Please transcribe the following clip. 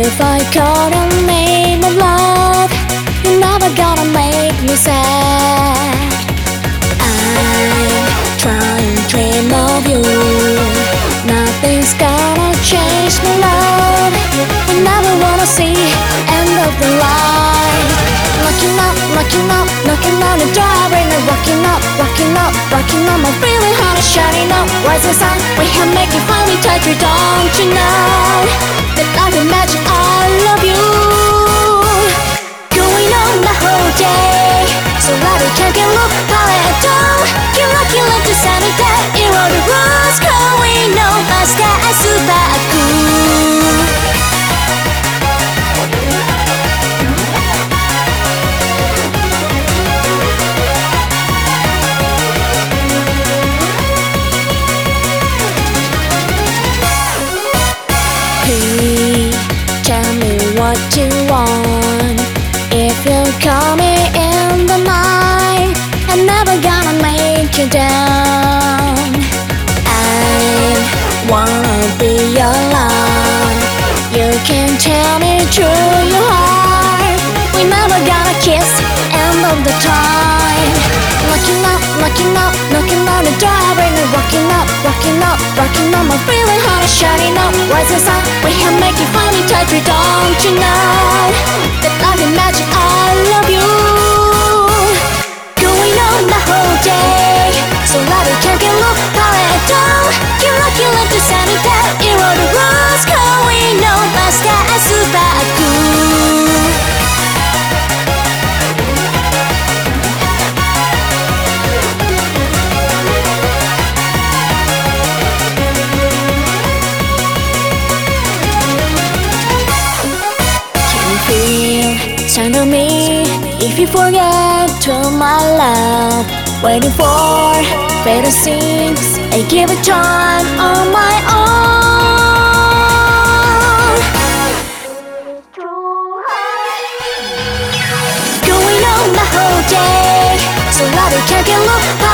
If I call the name of love, you're never gonna make me sad. I'm trying to dream of you. Nothing's gonna change my love. We never wanna see end of the line. Knocking up, knocking up, knocking on the door, ring and rocking up, rocking up, rocking up. My feeling heart is shining up, rising sun. We can make it finally touch you, don't you know that I can imagine I love you. Going on the whole day, so that we can't get look how it all. You're rocking like the sunny day, you all the rules going on fast as super cool. Tell me what you want. If you call me in the night, I'm never gonna make you down. I wanna be your love. You can tell me through your heart. We never gonna kiss end of the time. Knocking up, knocking up, knocking on the door, ring and rocking up, rocking up, rocking up. My feeling heart is shining up, rising sun. We can make it finally touch you, don't you know that I can imagine I love you. Going on the whole day, so that we can't get look how it all. You're rocking like the sunny day, you all the rules going on fast as super cool. Turn to me if you forget to my love. Waiting for better things, I give it time on my own. Going on the whole day, so that we can't get look